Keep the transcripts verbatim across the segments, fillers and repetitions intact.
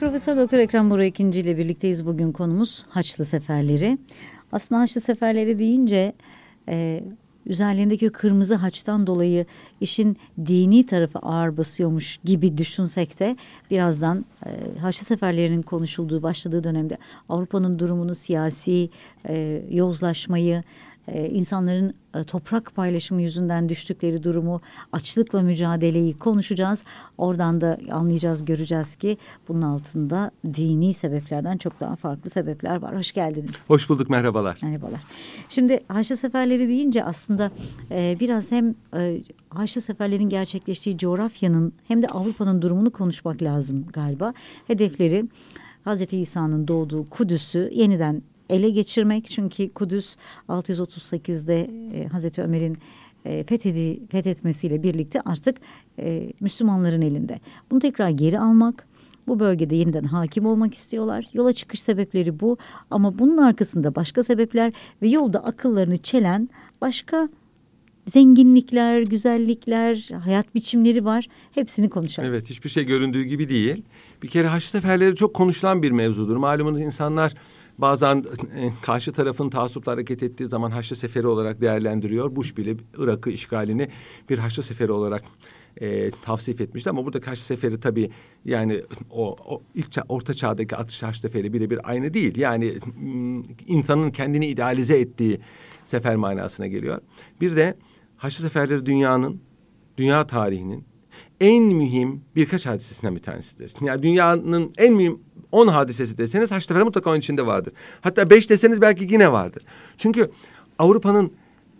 Profesör Doktor Ekrem Burak İkinci ile birlikteyiz. Bugün konumuz Haçlı Seferleri. Aslında Haçlı Seferleri deyince e, üzerlerindeki kırmızı haçtan dolayı işin dini tarafı ağır basıyormuş gibi düşünsek de birazdan e, Haçlı Seferlerinin konuşulduğu, başladığı dönemde Avrupa'nın durumunu, siyasi e, yozlaşmayı, Ee, insanların e, toprak paylaşımı yüzünden düştükleri durumu, açlıkla mücadeleyi konuşacağız. Oradan da anlayacağız, göreceğiz ki bunun altında dini sebeplerden çok daha farklı sebepler var. Hoş geldiniz. Hoş bulduk, merhabalar. Merhabalar. Şimdi Haçlı Seferleri deyince aslında e, biraz hem e, Haçlı Seferlerin gerçekleştiği coğrafyanın hem de Avrupa'nın durumunu konuşmak lazım galiba. Hedefleri Hazreti İsa'nın doğduğu Kudüs'ü yeniden ele geçirmek, çünkü Kudüs altı yüz otuz sekizde e, Hazreti Ömer'in e, fethedi, fethetmesiyle birlikte artık e, Müslümanların elinde. Bunu tekrar geri almak, bu bölgede yeniden hakim olmak istiyorlar. Yola çıkış sebepleri bu, ama bunun arkasında başka sebepler ve yolda akıllarını çelen başka zenginlikler, güzellikler, hayat biçimleri var. Hepsini konuşalım. Evet, hiçbir şey göründüğü gibi değil. Bir kere Haçlı Seferleri çok konuşulan bir mevzudur. Malumunuz insanlar bazen e, karşı tarafın taassupla hareket ettiği zaman Haçlı Seferi olarak değerlendiriyor. Bush bile Irak'ı işgalini bir Haçlı Seferi olarak e, tavsif etmişti. Ama burada Haçlı Seferi tabii yani o, o ilk çağ, orta çağdaki Haçlı Seferi birebir aynı değil. Yani m, insanın kendini idealize ettiği sefer manasına geliyor. Bir de Haçlı Seferleri dünyanın, dünya tarihinin en mühim birkaç hadisesinden bir tanesidir. Yani dünyanın en mühim on hadisesi deseniz Haçlı Seferleri mutlaka onun içinde vardır. Hatta beş deseniz belki yine vardır. Çünkü Avrupa'nın,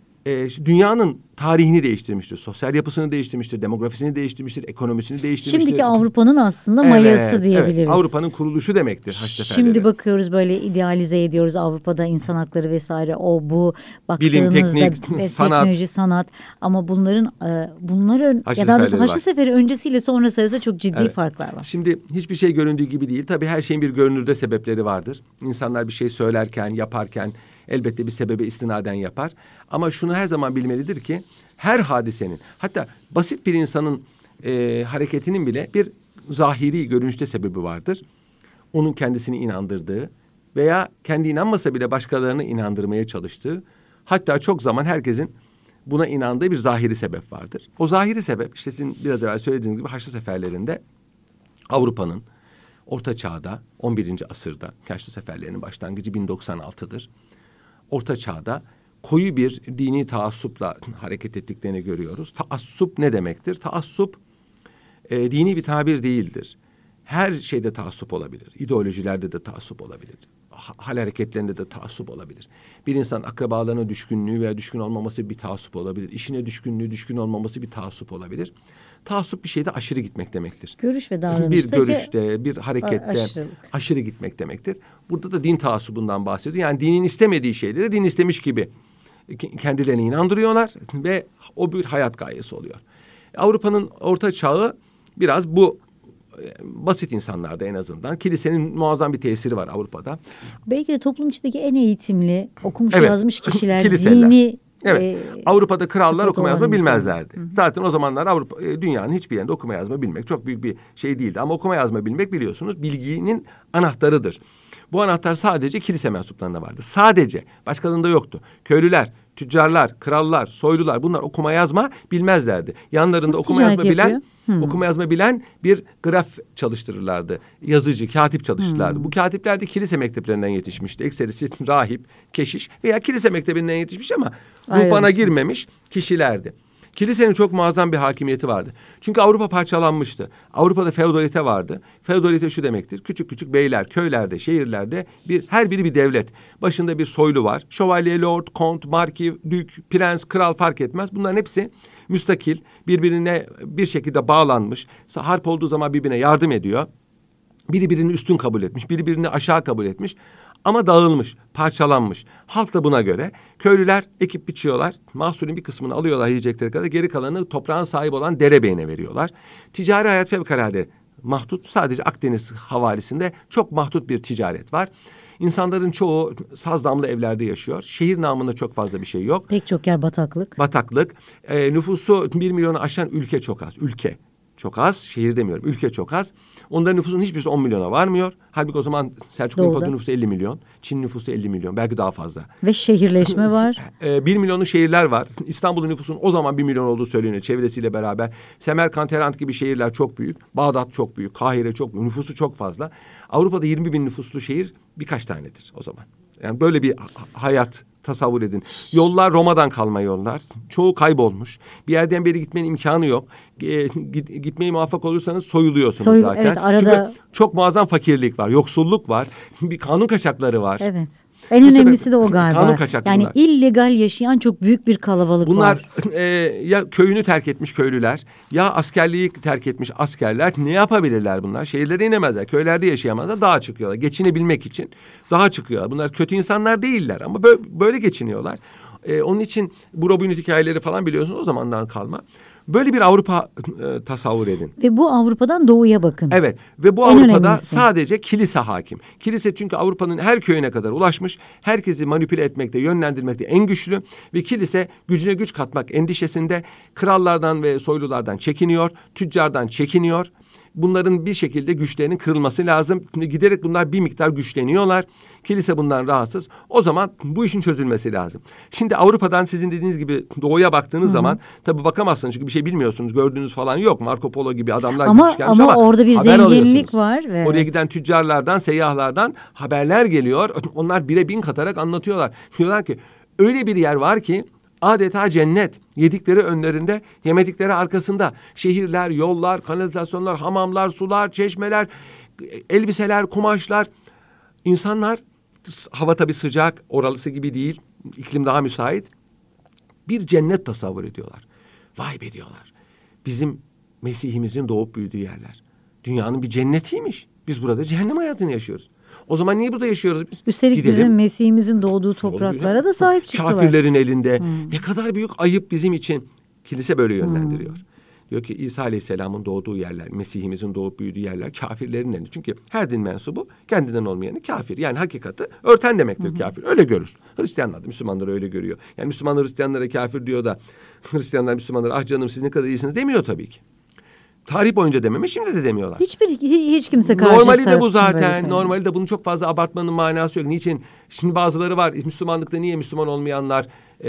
e, dünyanın tarihini değiştirmiştir. Sosyal yapısını değiştirmiştir, demografisini değiştirmiştir, ekonomisini değiştirmiştir. Şimdiki Avrupa'nın aslında evet, mayası diyebiliriz. Evet, Avrupa'nın kuruluşu demektir Haçlı Seferleri. Şimdi bakıyoruz, böyle idealize ediyoruz Avrupa'da insan hakları vesaire, o bu bilim, teknik, sanat. teknoloji, sanat, ama bunların e, bunların Haçlı ya da Haçlı var. Seferi öncesiyle sonrası arasında çok ciddi evet. farklar var. Şimdi hiçbir şey göründüğü gibi değil. Tabii her şeyin bir görünürde sebepleri vardır. İnsanlar bir şey söylerken, yaparken elbette bir sebebe istinaden yapar. Ama şunu her zaman bilmelidir ki her hadisenin, hatta basit bir insanın e, hareketinin bile bir zahiri görünüşte sebebi vardır. Onun kendisini inandırdığı veya kendi inanmasa bile başkalarını inandırmaya çalıştığı, hatta çok zaman herkesin buna inandığı bir zahiri sebep vardır. O zahiri sebep, işte sizin biraz evvel söylediğiniz gibi Haçlı Seferlerinde Avrupa'nın Orta Çağ'da on birinci asırda, Haçlı Seferlerinin başlangıcı bin doksan altıdır. Orta Çağ'da koyu bir dini taassupla hareket ettiklerini görüyoruz. Taassup ne demektir? Taassup e, dini bir tabir değildir. Her şeyde taassup olabilir. İdeolojilerde de taassup olabilir. Hal hareketlerinde de taassup olabilir. Bir insan akrabalarına düşkünlüğü veya düşkün olmaması bir taassup olabilir. İşine düşkünlüğü, düşkün olmaması bir taassup olabilir. Taassup bir şeyde aşırı gitmek demektir. Görüş ve davranışta. Bir görüşte, bir harekette aşırılık. aşırı gitmek demektir. Burada da din taassubundan bahsediyor. Yani dinin istemediği şeyleri din istemiş gibi kendilerini inandırıyorlar ve o bir hayat gayesi oluyor. Avrupa'nın orta çağı biraz bu basit insanlarda, en azından. Kilisenin muazzam bir tesiri var Avrupa'da. Belki de toplum içindeki en eğitimli, okumuş evet. yazmış kişiler, Kiliseler. dini... Evet. E, Avrupa'da krallar okuma yazma bilmezlerdi. Hı hı. Zaten o zamanlar Avrupa, dünyanın hiçbir yerinde okuma yazma bilmek çok büyük bir şey değildi. Ama okuma yazma bilmek, biliyorsunuz, bilginin anahtarıdır. Bu anahtar sadece kilise mensuplarında vardı. Sadece. Başkalarında yoktu. Köylüler, tüccarlar, krallar, soylular, bunlar okuma yazma bilmezlerdi. Yanlarında Nasıl okuma yazma bilen, hmm. okuma yazma bilen bir graf çalıştırırlardı. Yazıcı, katip çalıştırırlardı. Hmm. Bu katipler de kilise mekteplerinden yetişmişti. Ekserisi rahip, keşiş veya kilise mektebinden yetişmiş ama ruhbana girmemiş kişilerdi. Kilisenin çok muazzam bir hakimiyeti vardı. Çünkü Avrupa parçalanmıştı. Avrupa'da feodalite vardı. Feodalite şu demektir: küçük küçük beyler, köylerde, şehirlerde bir her biri bir devlet. Başında bir soylu var. Şövalye, lord, kont, marki, dük, prens, kral fark etmez. Bunların hepsi müstakil, birbirine bir şekilde bağlanmış. Harp olduğu zaman birbirine yardım ediyor. Biri birini üstün kabul etmiş, biri birini aşağı kabul etmiş. Ama dağılmış, parçalanmış. Halk da buna göre. Köylüler ekip biçiyorlar. Mahsulün bir kısmını alıyorlar yiyecekleri kadar. Geri kalanı toprağın sahibi olan derebeyine veriyorlar. Ticari hayat fevkalade mahdut. Sadece Akdeniz havalisinde çok mahdut bir ticaret var. İnsanların çoğu saz damlı evlerde yaşıyor. Şehir namında çok fazla bir şey yok. Pek çok yer bataklık. Bataklık. E, nüfusu bir milyonu aşan ülke çok az. Ülke. çok az, şehir demiyorum, ülke çok az. Onların nüfusunun hiçbirisi on milyona varmıyor. Halbuki o zaman Selçuklu İmparatorluğu nüfusu elli milyon, Çin nüfusu elli milyon, belki daha fazla. Ve şehirleşme var. e, bir milyonluk şehirler var. İstanbul'un nüfusunun o zaman bir milyon olduğu söyleniyor çevresiyle beraber. Semerkant, Herant gibi şehirler çok büyük. Bağdat çok büyük, Kahire çok büyük, nüfusu çok fazla. Avrupa'da yirmi bin nüfuslu şehir birkaç tanedir o zaman. Yani böyle bir hayat tasavvur edin. Yollar Roma'dan kalma yollar. Çoğu kaybolmuş. Bir yerden beri gitmenin imkanı yok. E, git, gitmeyi muvaffak olursanız soyuluyorsunuz Soyul, zaten. Evet, arada... Çünkü çok muazzam fakirlik var, yoksulluk var, bir kanun kaçakları var. Evet. En Bu önemlisi sebep, de o galiba. Kanun kaçakları Yani bunlar. illegal yaşayan çok büyük bir kalabalık Bunlar, var. Bunlar e, ya köyünü terk etmiş köylüler, ya askerliği terk etmiş askerler. Ne yapabilirler bunlar? Şehirlere inemezler, köylerde yaşayamazlar, dağa çıkıyorlar. Geçinebilmek için dağa çıkıyorlar. Bunlar kötü insanlar değiller ama böyle, böyle geçiniyorlar. E, onun için bu Robin Hood hikayeleri falan biliyorsunuz o zamandan kalma. Böyle bir Avrupa e, tasavvur edin. Ve bu Avrupa'dan doğuya bakın. Evet ve bu En Avrupa'da önemlisi. sadece kilise hakim. Kilise çünkü Avrupa'nın her köyüne kadar ulaşmış. Herkesi manipüle etmekte, yönlendirmekte en güçlü. Ve kilise gücüne güç katmak endişesinde krallardan ve soylulardan çekiniyor. Tüccardan çekiniyor. Bunların bir şekilde güçlerinin kırılması lazım. Giderek bunlar bir miktar güçleniyorlar. Kilise bundan rahatsız. O zaman bu işin çözülmesi lazım. Şimdi Avrupa'dan sizin dediğiniz gibi doğuya baktığınız Hı-hı. zaman tabii bakamazsınız çünkü bir şey bilmiyorsunuz. Gördüğünüz falan yok. Marco Polo gibi adamlar ama, gitmiş gelmiş ama ama orada bir haber zenginlik alıyorsunuz. var. Evet. Oraya giden tüccarlardan, seyyahlardan haberler geliyor. Onlar bire bin katarak anlatıyorlar. Diyorlar ki öyle bir yer var ki adeta cennet. Yedikleri önlerinde, yemedikleri arkasında. Şehirler, yollar, kanalizasyonlar, hamamlar, sular, çeşmeler, elbiseler, kumaşlar. İnsanlar, hava tabii sıcak, oralısı gibi değil, iklim daha müsait. Bir cennet tasavvur ediyorlar. Vay be diyorlar. Bizim Mesih'imizin doğup büyüdüğü yerler. Dünyanın bir cennetiymiş. Biz burada cehennem hayatını yaşıyoruz. O zaman niye burada yaşıyoruz biz? Üstelik Gidelim. bizim Mesih'imizin doğduğu topraklara da sahip çıktılar. Kafirlerin elinde. Hmm. Ne kadar büyük ayıp bizim için. Kilise böyle yönlendiriyor. Hmm. Diyor ki İsa Aleyhisselam'ın doğduğu yerler, Mesih'imizin doğup büyüdüğü yerler kafirlerin elinde. Çünkü her din mensubu kendinden olmayanı kafir. Yani hakikati örten demektir hmm. kafir. Öyle görür. Hristiyanlar da Müslümanları öyle görüyor. Yani Müslümanlar Hristiyanlara kafir diyor da Hristiyanlar Müslümanlara ah canım siz ne kadar iyisiniz demiyor tabii ki. Tarih boyunca dememiş, şimdi de demiyorlar. Hiçbir hiç kimse karşı normali de bu zaten. Normali de bunu çok fazla abartmanın manası yok. Niçin? Şimdi bazıları var. Müslümanlıkta niye Müslüman olmayanlar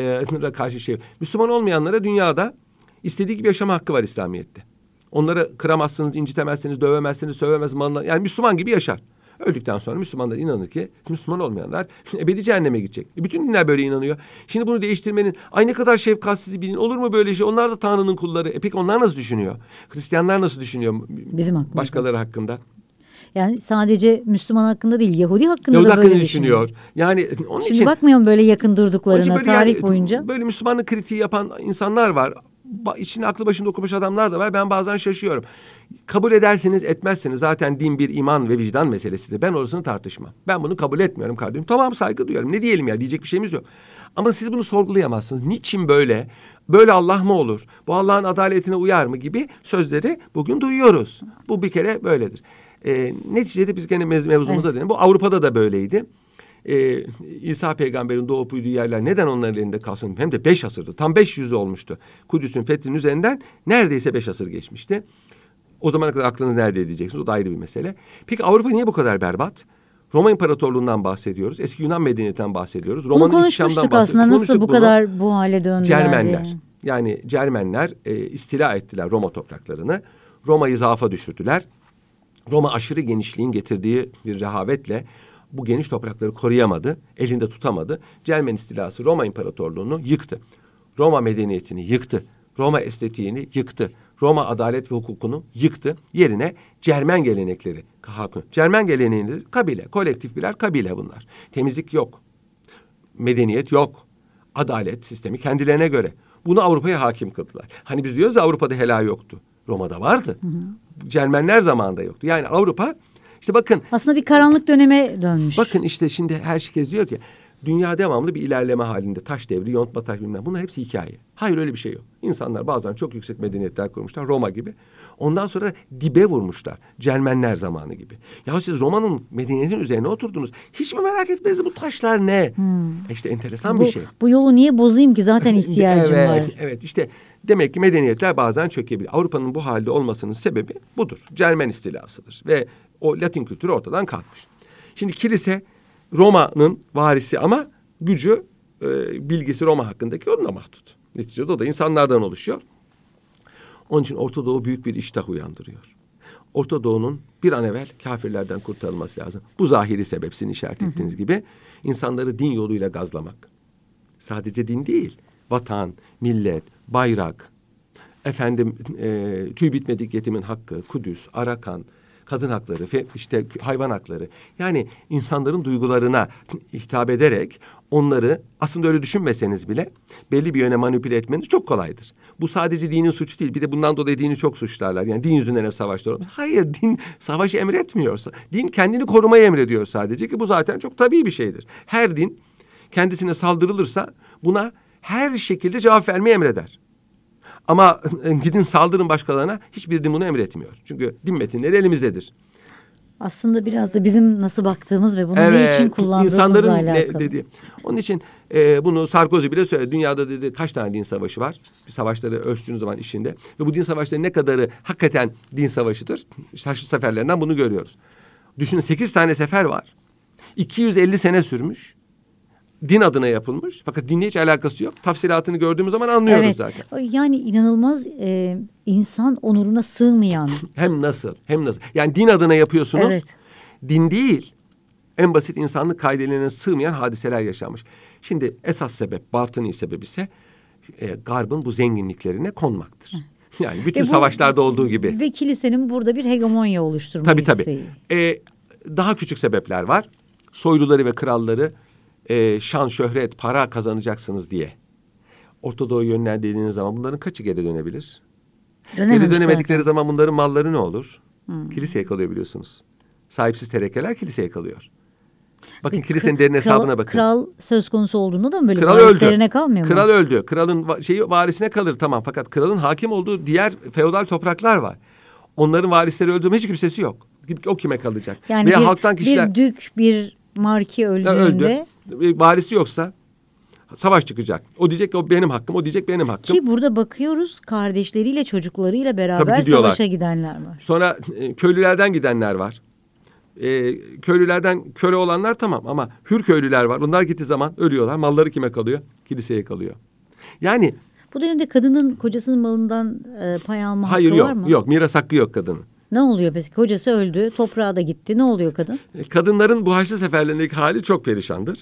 e, karşı şey. Müslüman olmayanlara dünyada istediği gibi yaşama hakkı var İslamiyet'te. Onları kıramazsınız, incitemezsiniz, dövemezsiniz, sövemezsiniz. Yani Müslüman gibi yaşar. Öldükten sonra Müslümanlar inanır ki Müslüman olmayanlar ebedi cehenneme gidecek. E bütün dinler böyle inanıyor. Şimdi bunu değiştirmenin ay ne kadar şefkatsiz bir din olur mu böyle şey? Onlar da Tanrı'nın kulları. E peki onlar nasıl düşünüyor? Hristiyanlar nasıl düşünüyor? Bizim hakkımızda. Başkaları hakkında. Yani sadece Müslüman hakkında değil Yahudi hakkında Yahudi da böyle böyle düşünüyor. düşünüyor. Yani onun Şimdi için bakmayalım böyle yakın durduklarına böyle tarih yani, boyunca. Böyle Müslümanlık kritiği yapan insanlar var. İçinde aklı başında okumuş adamlar da var. Ben bazen şaşıyorum. Kabul edersiniz etmezsiniz. Zaten din bir iman ve vicdan meselesidir. Ben orasını tartışmam. Ben bunu kabul etmiyorum kardeşim. Tamam saygı duyuyorum. Ne diyelim ya diyecek bir şeyimiz yok. Ama siz bunu sorgulayamazsınız. Niçin böyle? Böyle Allah mı olur? Bu Allah'ın adaletine uyar mı gibi sözleri bugün duyuyoruz. Bu bir kere böyledir. Ee, neticede biz gene mev- mevzumuza evet. dönelim. Bu Avrupa'da da böyleydi. Ee, İsa peygamberin doğup büyüdüğü yerler neden onların elinde kalsın? Hem de beş asırdı. Tam beş yüz olmuştu. Kudüs'ün fethinin üzerinden neredeyse beş asır geçmişti. O zamana kadar aklınız nerede diyeceksiniz? O da ayrı bir mesele. Peki Avrupa niye bu kadar berbat? Roma İmparatorluğu'ndan bahsediyoruz. Eski Yunan medeniyetinden bahsediyoruz. Bunu Roma'nın konuşmuştuk aslında. Nasıl Konuştuk bu bunu. kadar bu hale döndüler Cermenler. diye. Yani Cermenler e, istila ettiler Roma topraklarını. Roma'yı zaafa düşürdüler. Roma aşırı genişliğin getirdiği bir rehavetle bu geniş toprakları koruyamadı, elinde tutamadı. Cermen istilası Roma İmparatorluğu'nu yıktı. Roma medeniyetini yıktı. Roma estetiğini yıktı. Roma adalet ve hukukunu yıktı. Yerine Cermen gelenekleri. Cermen geleneği kabile, kolektif birer kabile bunlar. Temizlik yok. Medeniyet yok. Adalet sistemi kendilerine göre. Bunu Avrupa'ya hakim kıldılar. Hani biz diyoruz ya Avrupa'da helal yoktu. Roma'da vardı. Hı hı. Cermenler zamanında yoktu. Yani Avrupa işte bakın. Aslında bir karanlık döneme dönmüş. Bakın işte şimdi herkes diyor ki dünya devamlı bir ilerleme halinde. Taş devri, yontma taş bilmem. Bunlar hepsi hikaye. Hayır, öyle bir şey yok. İnsanlar bazen çok yüksek medeniyetler kurmuşlar. Roma gibi. Ondan sonra dibe vurmuşlar. Cermenler zamanı gibi. Ya siz Roma'nın medeniyetin üzerine oturdunuz. Hiç mi merak etmediniz bu taşlar ne? Hmm. İşte enteresan bu, bir şey. Bu yolu niye bozayım ki, zaten ihtiyacım evet, var. Evet işte demek ki medeniyetler bazen çökebilir. Avrupa'nın bu halde olmasının sebebi budur. Cermen istilasıdır. Ve o Latin kültürü ortadan kalkmış. Şimdi kilise Roma'nın varisi ama gücü, e, bilgisi Roma hakkındaki onunla mahdut. Neticede o da insanlardan oluşuyor. Onun için Orta Doğu büyük bir iştah uyandırıyor. Orta Doğu'nun bir an evvel kafirlerden kurtarılması lazım. Bu zahiri sebep, sizin işaret ettiğiniz gibi insanları din yoluyla gazlamak. Sadece din değil, vatan, millet, bayrak, efendim e, tüy bitmedik yetimin hakkı, Kudüs, Arakan, kadın hakları, işte hayvan hakları. Yani insanların duygularına hitap ederek onları aslında öyle düşünmeseniz bile belli bir yöne manipüle etmeniz çok kolaydır. Bu sadece dinin suçu değil. Bir de bundan dolayı dini çok suçlarlar. Yani din yüzünden hep savaşlar olmuş. Hayır, din savaşı emretmiyorsa. Din kendini korumayı emrediyor sadece, ki bu zaten çok tabii bir şeydir. Her din kendisine saldırılırsa buna her şekilde cevap vermeyi emreder. Ama gidin saldırın başkalarına, hiçbir din bunu emretmiyor. Çünkü din metinleri elimizdedir. Aslında biraz da bizim nasıl baktığımız ve bunu evet, ne için kullandığımızla insanların alakalı. Ne, dedi. Onun için e, bunu Sarkozy bile söyledi. Dünyada dedi kaç tane din savaşı var? Savaşları ölçtüğünüz zaman işinde. Ve bu din savaşları ne kadarı hakikaten din savaşıdır? İşte Haçlı seferlerinden bunu görüyoruz. Düşünün, sekiz tane sefer var. iki yüz elli sene sürmüş. Din adına yapılmış. Fakat dinle hiç alakası yok. Tafsilatını gördüğümüz zaman anlıyoruz evet, zaten. Yani inanılmaz e, insan onuruna sığmayan. Hem nasıl hem nasıl. Yani din adına yapıyorsunuz. Evet. Din değil. En basit insanlık kaidelerine sığmayan hadiseler yaşanmış. Şimdi esas sebep, batıni sebep ise e, Garb'ın bu zenginliklerine konmaktır. Yani bütün e bu, savaşlarda olduğu gibi. Ve kilisenin burada bir hegemonya oluşturma tabii, isteği. Tabii. E, daha küçük sebepler var. Soyluları ve kralları e, şan, şöhret, para kazanacaksınız diye Orta Doğu'ya yönlendirdiğiniz zaman bunların kaçı geri dönebilir? Dönememiş geri dönemedikleri zaten. zaman bunların malları ne olur? Hmm. Kiliseye kalıyor biliyorsunuz. Sahipsiz terekeler kiliseye kalıyor. Bakın Bir kilisenin kral, derin hesabına bakın. Kral söz konusu olduğunda da mı böyle kral varislerine öldü. kalmıyor mu? Kral öldü. Kralın va- şeyi varisine kalır tamam. Fakat kralın hakim olduğu diğer feodal topraklar var. Onların varisleri öldü mü hiç kimsesi yok. O kime kalacak? Yani Veya bir, halktan kişiler... bir dük, bir marki öldüğünde... öldü. Varisi yoksa savaş çıkacak. O diyecek ki o benim hakkım, o diyecek benim hakkım. Ki burada bakıyoruz kardeşleriyle, çocuklarıyla beraber savaşa gidenler var. Sonra e, köylülerden gidenler var. E, köylülerden köle olanlar tamam ama hür köylüler var. Bunlar gittiği zaman ölüyorlar. Malları kime kalıyor? Kiliseye kalıyor. Yani bu dönemde kadının kocasının malından e, pay alma hayır, hakkı yok, var mı? Yok, miras hakkı yok kadının. Ne oluyor peki? Kocası öldü, toprağa da gitti. Ne oluyor kadın? Kadınların bu Haçlı seferlerindeki hali çok perişandır.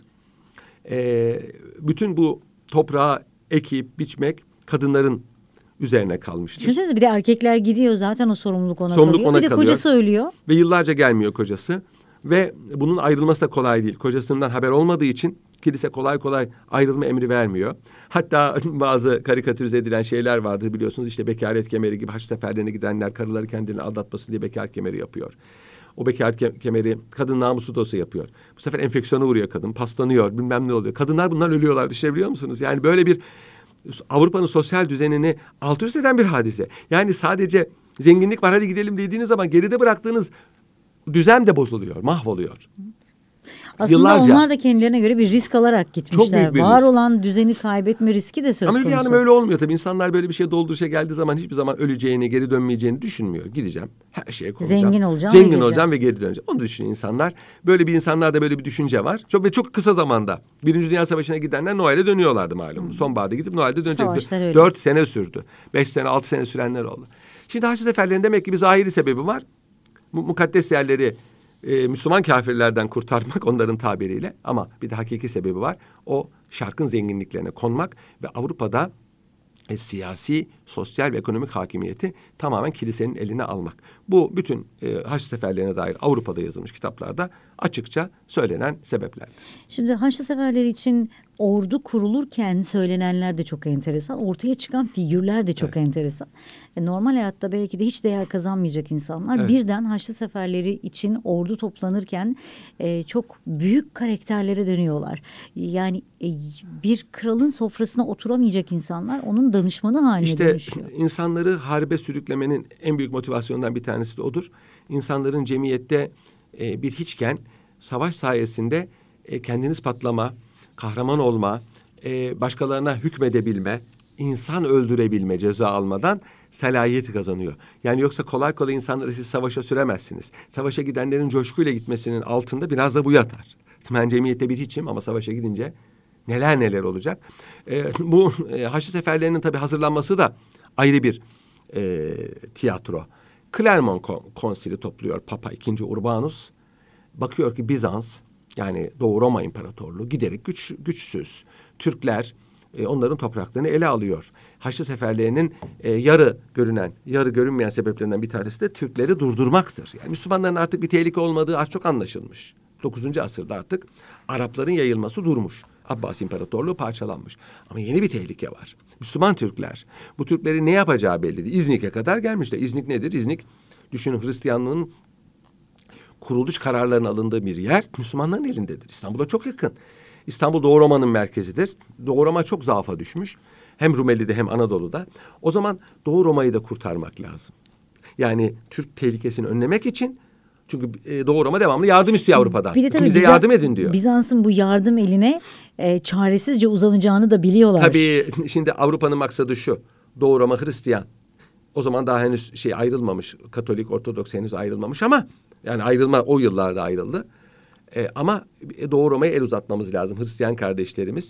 Ee, bütün bu toprağı ekip biçmek kadınların üzerine kalmıştır. Düşünsenize, bir de erkekler gidiyor, zaten o sorumluluk ona sorumluluk kalıyor. Ona bir de kalıyor. Kocası ölüyor. Ve yıllarca gelmiyor kocası. Ve bunun ayrılması da kolay değil. Kocasından haber olmadığı için kilise kolay kolay ayrılma emri vermiyor. Hatta bazı karikatürize edilen şeyler vardır biliyorsunuz. İşte bekaret kemeri gibi Haç seferlerine gidenler karıları kendilerini aldatmasın diye bekaret kemeri yapıyor. O bekaret ke- kemeri kadın namusu da olsa yapıyor. Bu sefer enfeksiyona vuruyor kadın, paslanıyor, bilmem ne oluyor. Kadınlar bundan ölüyorlar, düşünebiliyor musunuz? Yani böyle bir Avrupa'nın sosyal düzenini alt üst eden bir hadise. Yani sadece zenginlik var hadi gidelim dediğiniz zaman geride bıraktığınız düzen de bozuluyor, mahvoluyor. Aslında Yıllarca. onlar da kendilerine göre bir risk alarak gitmişler. büyük bir Var risk. olan düzeni kaybetme riski de söz Ama konusu. Hülya Hanım öyle olmuyor tabii. İnsanlar böyle bir şeye dolduruşa geldiği zaman hiçbir zaman öleceğini, geri dönmeyeceğini düşünmüyor. Gideceğim, her şeye konacağım. Zengin olacağım Zengin ve olacağım ve geri döneceğim. Onu düşünüyor insanlar. Böyle bir insanlarda böyle bir düşünce var. Çok ve çok kısa zamanda. Birinci Dünya Savaşı'na gidenler Noel'e dönüyorlardı malum. Hmm. Sonbaharda gidip Noel'de dönecekti. Dört sene sürdü. Beş sene, altı sene sürenler oldu. Şimdi Haçlı seferlerinin demek ki bir zahiri sebebi var. Bu mukaddes yerleri e, Müslüman kafirlerden kurtarmak onların tabiriyle. Ama bir de hakiki sebebi var. O şarkın zenginliklerine konmak ve Avrupa'da e, siyasi, sosyal ve ekonomik hakimiyeti tamamen kilisenin eline almak. Bu bütün e, Haçlı seferlerine dair Avrupa'da yazılmış kitaplarda açıkça söylenen sebeplerdir. Şimdi Haçlı seferleri için ordu kurulurken söylenenler de çok enteresan. Ortaya çıkan figürler de çok Evet. enteresan. E, normal hayatta belki de hiç değer kazanmayacak insanlar Evet. birden Haçlı Seferleri için ordu toplanırken e, çok büyük karakterlere dönüyorlar. Yani e, bir kralın sofrasına oturamayacak insanlar onun danışmanı haline İşte dönüşüyor. insanları harbe sürüklemenin en büyük motivasyonundan bir tanesi de odur. İnsanların cemiyette e, bir hiçken savaş sayesinde e, kendini ispatlama, kahraman olma, e, başkalarına hükmedebilme, insan öldürebilme ceza almadan salayeti kazanıyor. Yani yoksa kolay kolay insanları siz savaşa süremezsiniz. Savaşa gidenlerin coşkuyla gitmesinin altında biraz da bu yatar. Ben cemiyette bir hiçim ama savaşa gidince neler neler olacak. E, bu e, Haçlı Seferlerinin tabii hazırlanması da ayrı bir e, tiyatro. Clermont Konsili topluyor Papa ikinci. Urbanus. Bakıyor ki Bizans, yani Doğu Roma İmparatorluğu giderek güç, güçsüz. Türkler e, onların topraklarını ele alıyor. Haçlı Seferlerinin e, yarı görünen, yarı görünmeyen sebeplerinden bir tanesi de Türkleri durdurmaktır. Yani Müslümanların artık bir tehlike olmadığı az çok anlaşılmış. dokuzuncu asırda artık Arapların yayılması durmuş. Abbas İmparatorluğu parçalanmış. Ama yeni bir tehlike var. Müslüman Türkler. Bu Türklerin ne yapacağı belli değil. İznik'e kadar gelmişler. İznik nedir? İznik, düşünün, Hristiyanlığın kuruluş kararlarının alındığı bir yer Müslümanların elindedir. İstanbul'a çok yakın. İstanbul Doğu Roma'nın merkezidir. Doğu Roma çok zaafa düşmüş. Hem Rumeli'de hem Anadolu'da. O zaman Doğu Roma'yı da kurtarmak lazım. Yani Türk tehlikesini önlemek için, çünkü e, Doğu Roma devamlı yardım istiyor Avrupa'dan. Bir de tabii bize Bizans, yardım edin diyor. Bizans'ın bu yardım eline e, çaresizce uzanacağını da biliyorlar. Tabii şimdi Avrupa'nın maksadı şu. Doğu Roma Hristiyan. O zaman daha henüz şey ayrılmamış. Katolik, Ortodoks henüz ayrılmamış ama yani ayrılma o yıllarda ayrıldı. E, ama Doğu Roma'ya el uzatmamız lazım, Hristiyan kardeşlerimiz.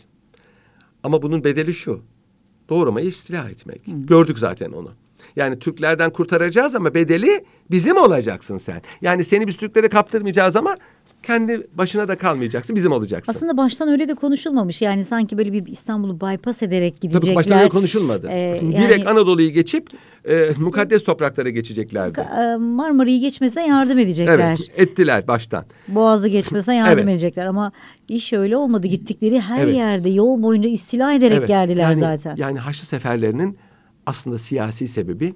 Ama bunun bedeli şu. Doğu Roma'yı istila etmek. Hı. Gördük zaten onu. Yani Türklerden kurtaracağız ama bedeli bizim olacaksın sen. Yani seni biz Türklere kaptırmayacağız ama kendi başına da kalmayacaksın, bizim olacaksın. Aslında baştan öyle de konuşulmamış. Yani sanki böyle bir İstanbul'u bypass ederek gidecekler. Tabii baştan öyle konuşulmadı. Ee, Direkt yani, Anadolu'yu geçip e, mukaddes topraklara geçeceklerdi. Marmara'yı geçmesine yardım edecekler. Evet, ettiler baştan. Boğaz'ı geçmesine yardım evet. edecekler ama iş öyle olmadı. Gittikleri her evet. yerde yol boyunca istila ederek evet. geldiler yani, zaten. Yani Haçlı Seferlerinin aslında siyasi sebebi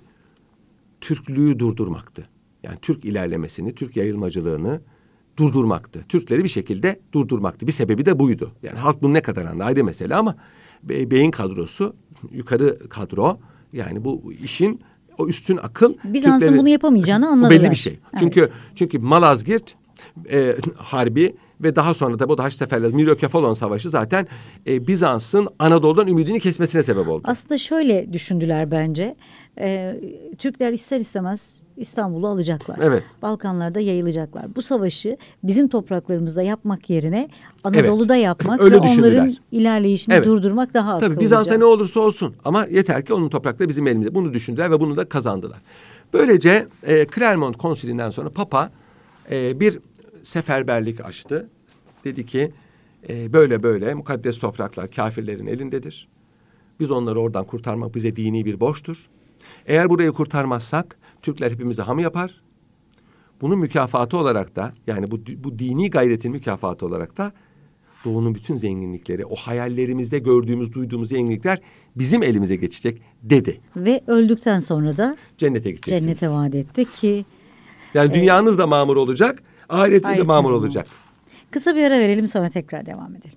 Türklüğü durdurmaktı. Yani Türk ilerlemesini, Türk yayılmacılığını durdurmaktı. Türkleri bir şekilde durdurmaktı. Bir sebebi de buydu. Yani halk bunu ne kadar anladı ayrı mesele ama be, beyin kadrosu, yukarı kadro, yani bu işin o üstün akıl. Bizans'ın Türkleri, bunu yapamayacağını anladılar. belli bir şey. Çünkü evet. çünkü Malazgirt e, Harbi ve daha sonra da bu da Haçlı Seferler, Miryokefalon Savaşı zaten e, Bizans'ın Anadolu'dan ümidini kesmesine sebep oldu. Aslında şöyle düşündüler bence. Ee, Türkler ister istemez İstanbul'u alacaklar. Evet. Balkanlarda yayılacaklar. Bu savaşı bizim topraklarımızda yapmak yerine Anadolu'da evet. yapmak Öyle ve onların ilerleyişini evet. durdurmak daha akıllıca. Tabii Bizans'a ne olursa olsun ama yeter ki onun toprakları bizim elimizde. Bunu düşündüler ve bunu da kazandılar. Böylece e, Clermont Konsili'nden sonra Papa e, bir seferberlik açtı. Dedi ki e, böyle böyle mukaddes topraklar kafirlerin elindedir. Biz onları oradan kurtarmak bize dini bir borçtur. Eğer burayı kurtarmazsak Türkler hepimize ham yapar. Bunun mükafatı olarak da, yani bu, bu dini gayretin mükafatı olarak da Doğu'nun bütün zenginlikleri, o hayallerimizde gördüğümüz, duyduğumuz zenginlikler bizim elimize geçecek dedi. Ve öldükten sonra da cennete gideceksiniz. Cennete vaat etti ki. Yani dünyanız da mamur olacak, ahiretiniz de mamur olacak. Kısa bir ara verelim, sonra tekrar devam edelim.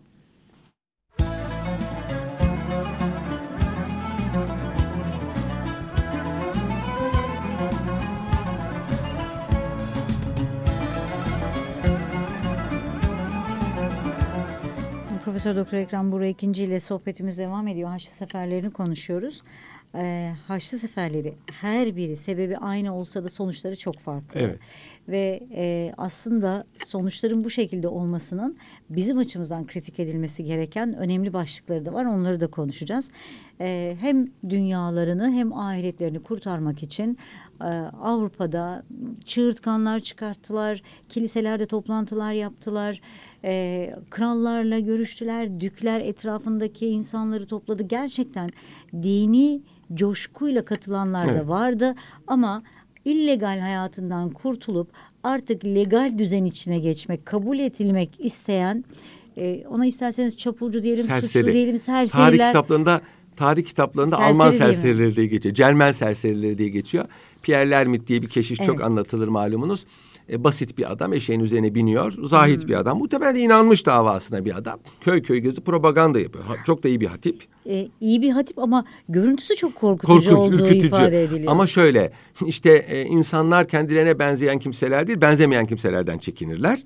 Profesör Doktor Ekrem Buğra ikinci ile sohbetimiz devam ediyor. Haçlı Seferlerini konuşuyoruz. Ee, Haçlı Seferleri her biri sebebi aynı olsa da sonuçları çok farklı. Evet. Ve e, aslında sonuçların bu şekilde olmasının bizim açımızdan kritik edilmesi gereken önemli başlıkları da var. Onları da konuşacağız. E, hem dünyalarını hem ahiretlerini kurtarmak için e, Avrupa'da çığırtkanlar çıkarttılar. Kiliselerde toplantılar yaptılar. E, krallarla görüştüler. Dükler etrafındaki insanları topladı. Gerçekten dini coşkuyla katılanlar evet. da vardı ama illegal hayatından kurtulup artık legal düzen içine geçmek, kabul edilmek isteyen e, ona isterseniz çapulcu diyelim, Serseri. suçlu diyelim, serseriler. Tarih kitaplarında tarih kitaplarında Serseri Alman değil mi? serserileri diye geçiyor. Cermen serserileri diye geçiyor. Pierre Lermit diye bir keşiş Evet. çok anlatılır malumunuz. E, basit bir adam, eşeğin üzerine biniyor. Zahit hmm. bir adam. Muhtemelen de inanmış davasına bir adam. Köy köy gözü propaganda yapıyor. Ha, çok da iyi bir hatip. E, iyi bir hatip ama görüntüsü çok korkutucu Korkunç, olduğu ürkütücü. ifade ediliyor. Ama şöyle, işte e, insanlar kendilerine benzeyen kimseler değil, benzemeyen kimselerden çekinirler.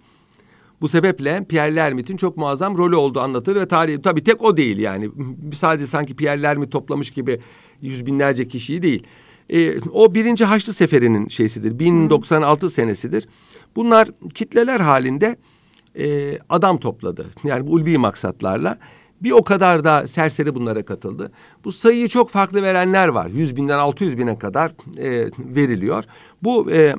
Bu sebeple Pierre Lermit'in çok muazzam rolü olduğu anlatılır ve tarihi tabii tek o değil yani. Sadece sanki Pierre Lermit toplamış gibi yüz binlerce kişiyi değil. Ee, o birinci Haçlı Seferi'nin şeysidir. bin doksan altı senesidir. Bunlar kitleler halinde e, adam topladı. Yani bu ulvi maksatlarla. Bir o kadar da serseri bunlara katıldı. Bu sayıyı çok farklı verenler var. Yüz binden altı yüz bine kadar e, veriliyor. Bu e,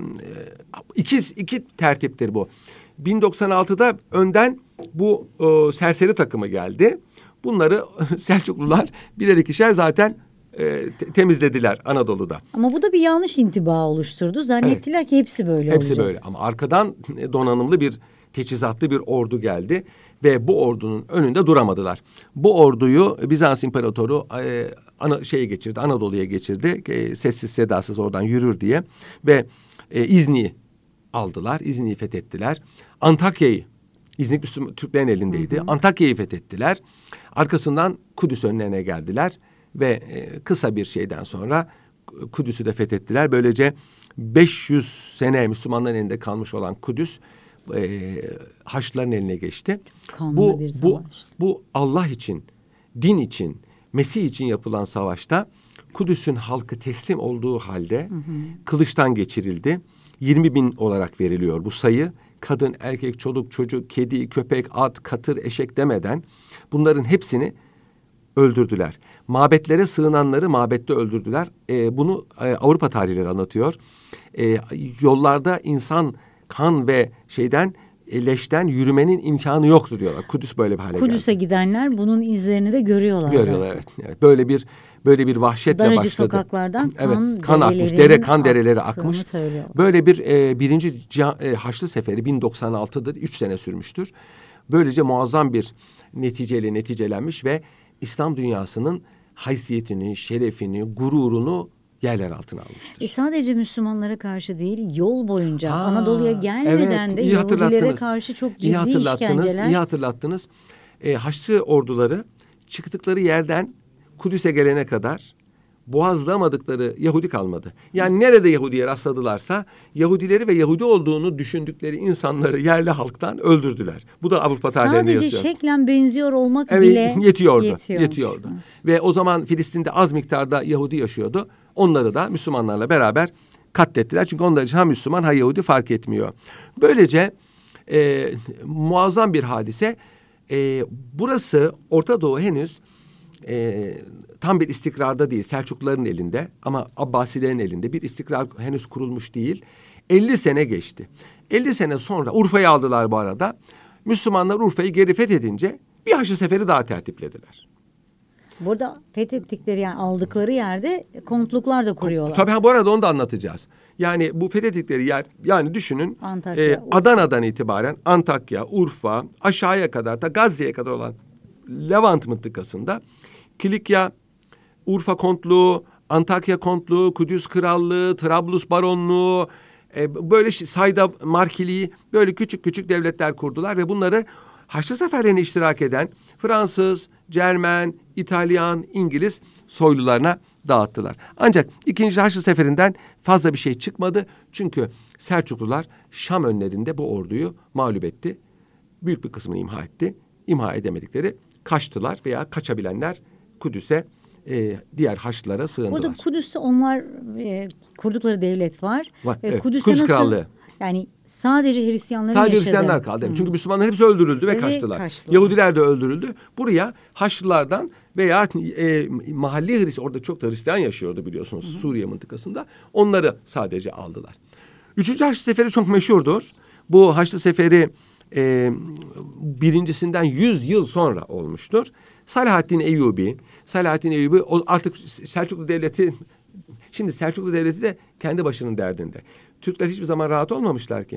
iki, iki tertiptir bu. bin doksan altıda önden bu e, serseri takımı geldi. Bunları Selçuklular birer ikişer zaten e, te- temizlediler Anadolu'da. Ama bu da bir yanlış intiba oluşturdu. Zannettiler evet. ki hepsi böyle hepsi olacak. böyle ama arkadan donanımlı bir teçhizatlı bir ordu geldi ve bu ordunun önünde duramadılar. Bu orduyu Bizans İmparatoru e, ana, şeye geçirdi, Anadolu'ya geçirdi. E, sessiz sedasız oradan yürür diye ve e, İznik'i aldılar, İznik'i fethettiler. Antakya'yı, İznik Müslüman Türklerin elindeydi. Hı hı. Antakya'yı fethettiler. Arkasından Kudüs önlerine geldiler ve e, kısa bir şeyden sonra Kudüs'ü de fethettiler. Böylece beş yüz sene Müslümanların elinde kalmış olan Kudüs e, Haçlıların eline geçti. Kanlı bu bir savaş. bu bu Allah için, din için, Mesih için yapılan savaşta Kudüs'ün halkı teslim olduğu halde hı hı. kılıçtan geçirildi. yirmi bin olarak veriliyor bu sayı. Kadın, erkek, çoluk, çocuk, kedi, köpek, at, katır, eşek demeden bunların hepsini öldürdüler. Mabetlere sığınanları mabette öldürdüler. Ee, bunu e, Avrupa tarihleri anlatıyor. Ee, yollarda insan kan ve şeyden e, leşten yürümenin imkanı yoktu diyorlar. Kudüs böyle bir hale geldi. Kudüs'e gidenler bunun izlerini de görüyorlar. Görüyorlar evet. evet. Böyle bir böyle bir vahşetle Daracık başladı. sokaklardan kan, evet, kan akmış, dere kan dereleri akmış. Söylüyor. Böyle bir e, birinci e, Haçlı Seferi bin doksan altıdır. Üç sene sürmüştür. Böylece muazzam bir neticeyle neticelenmiş ve İslam dünyasının haysiyetini, şerefini, gururunu yerler altına almıştır. E sadece Müslümanlara karşı değil, yol boyunca Ha, Anadolu'ya gelmeden evet, de Yahudilere karşı çok ciddi iyi hatırlattınız, işkenceler. İyi hatırlattınız. E, Haçlı orduları çıktıkları yerden Kudüs'e gelene kadar boğazlamadıkları Yahudi kalmadı. Yani nerede Yahudi'ye rastladılarsa Yahudileri ve Yahudi olduğunu düşündükleri insanları yerli halktan öldürdüler. Bu da Avrupa tarihlerinde yazıyor. Sadece şeklen benziyor olmak evet, bile yetiyordu. yetiyor. Yetiyordu. Evet. Ve o zaman Filistin'de az miktarda Yahudi yaşıyordu. Onları da Müslümanlarla beraber katlettiler. Çünkü onlar için ha Müslüman ha Yahudi fark etmiyor. Böylece e, muazzam bir hadise. E, burası Orta Doğu henüz e, tam bir istikrarda değil. Selçukluların elinde ama Abbasilerin elinde bir istikrar henüz kurulmuş değil. elli sene geçti. elli sene sonra Urfa'yı aldılar bu arada. Müslümanlar Urfa'yı geri fethedince bir Haçlı Seferi daha tertiplediler. Burada fethettikleri yani aldıkları yerde konutluklar da kuruyorlar. Tabii ha, bu arada onu da anlatacağız. Yani bu fethettikleri yer yani düşünün Antakya, e, Adana'dan itibaren Antakya, Urfa aşağıya kadar da Gazze'ye kadar olan Levant mıntıkasında Kilikya, Urfa Kontluğu, Antakya Kontluğu, Kudüs Krallığı, Trablus Baronluğu, e, böyle Sayda Markiliği böyle küçük küçük devletler kurdular ve bunları Haçlı seferlerine iştirak eden Fransız, Cermen, İtalyan, İngiliz soylularına dağıttılar. Ancak ikinci Haçlı Seferinden fazla bir şey çıkmadı. Çünkü Selçuklular Şam önlerinde bu orduyu mağlup etti. Büyük bir kısmını imha etti. İmha edemedikleri kaçtılar veya kaçabilenler Kudüs'e e, diğer Haçlılara sığındılar. Burada Kudüs'te onlar e, kurdukları devlet var. var E, evet. Kudüs'e Kudüs nasıl, Krallığı. Yani sadece Hristiyanların Sadece yaşadığı. Hristiyanlar kaldı. Hı. Çünkü Müslümanlar hepsi öldürüldü ve, ve kaçtılar. kaçtılar. Yahudiler de öldürüldü. Buraya Haçlılardan veya e, mahalli Hristiyan, orada çok da Hristiyan yaşıyordu biliyorsunuz, hı hı. Suriye mıntıkasında. Onları sadece aldılar. Üçüncü Haçlı Seferi çok meşhurdur. Bu Haçlı Seferi e, birincisinden yüz yıl sonra olmuştur. Salahaddin Eyyubi, Salahaddin Eyyubi artık Selçuklu Devleti, şimdi Selçuklu Devleti de kendi başının derdinde. Türkler hiçbir zaman rahat olmamışlar ki.